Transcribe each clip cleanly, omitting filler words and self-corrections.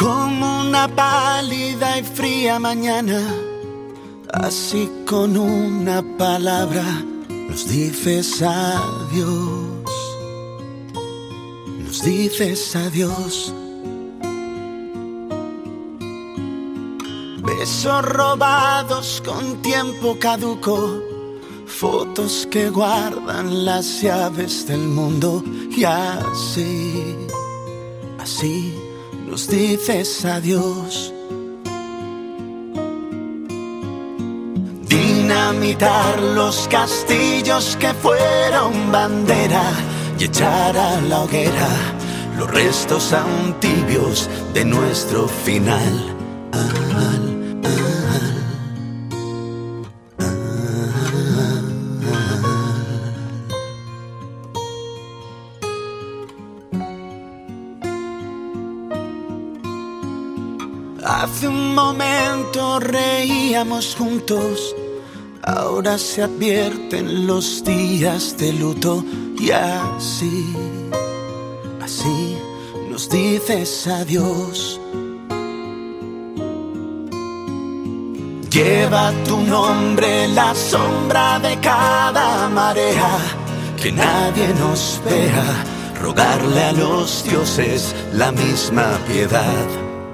Como una pálida y fría mañana, así con una palabra nos dices adiós, nos dices adiós. Besos robados con tiempo caduco, fotos que guardan las llaves del mundo. Y así, así nos dices adiós. Dinamitar los castillos que fueron bandera y echar a la hoguera los restos aún tibios de nuestro final. Hace un momento reíamos juntos, ahora se advierten los días de luto. Y así, así nos dices adiós. Lleva tu nombre la sombra de cada marea, que nadie nos vea, rogarle a los dioses la misma piedad.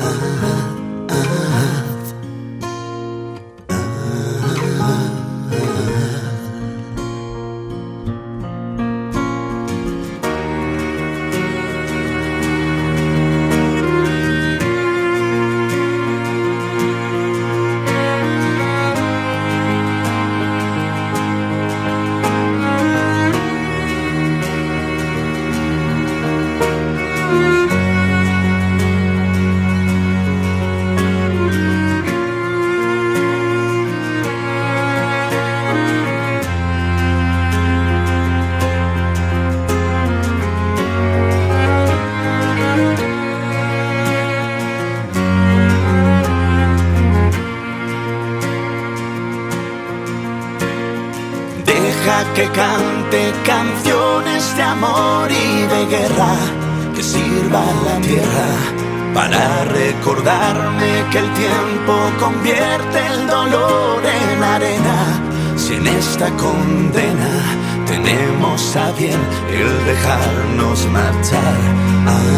Que cante canciones de amor y de guerra, que sirva a la tierra para recordarme que el tiempo convierte el dolor en arena. Si en esta condena tenemos a bien el dejarnos marchar.